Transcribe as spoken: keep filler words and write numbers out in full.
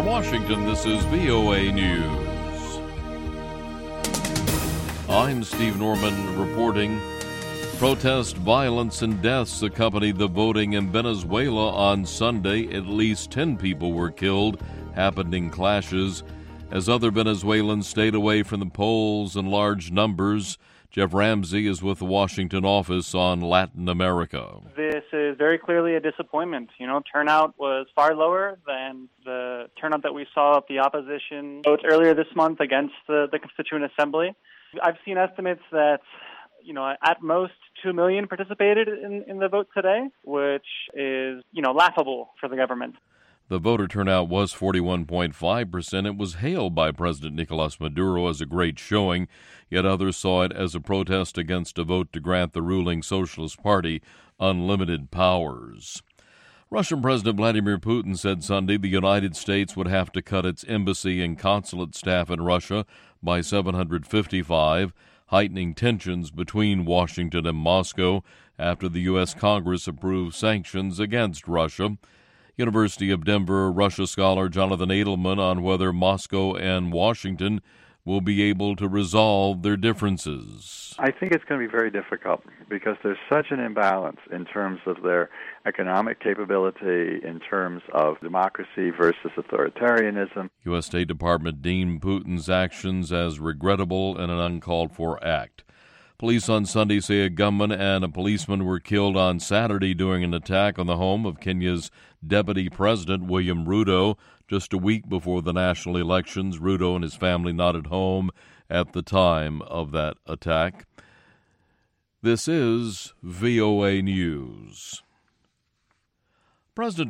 From Washington, this is V O A News. I'm Steve Norman reporting. Protest, violence, and deaths accompanied the voting in Venezuela on Sunday. At least ten people were killed, happened in clashes, as other Venezuelans stayed away from the polls in large numbers. Jeff Ramsey is with the Washington office on Latin America. This is very clearly a disappointment. You know, turnout was far lower than the turnout that we saw at the opposition votes earlier this month against the, the Constituent Assembly. I've seen estimates that, you know, at most two million participated in, in the vote today, which is, you know, laughable for the government. The voter turnout was forty-one point five percent. It was hailed by President Nicolas Maduro as a great showing, yet others saw it as a protest against a vote to grant the ruling Socialist Party unlimited powers. Russian President Vladimir Putin said Sunday the United States would have to cut its embassy and consulate staff in Russia by seven hundred fifty-five, heightening tensions between Washington and Moscow after the U S. Congress approved sanctions against Russia. University of Denver Russia scholar Jonathan Edelman on whether Moscow and Washington will be able to resolve their differences. I think it's going to be very difficult because there's such an imbalance in terms of their economic capability, in terms of democracy versus authoritarianism. U S. State Department deemed Putin's actions as regrettable and an uncalled-for act. Police on Sunday say a gunman and a policeman were killed on Saturday during an attack on the home of Kenya's Deputy President William Ruto. Just a week before the national elections, Ruto and his family not at home at the time of that attack. This is V O A News. President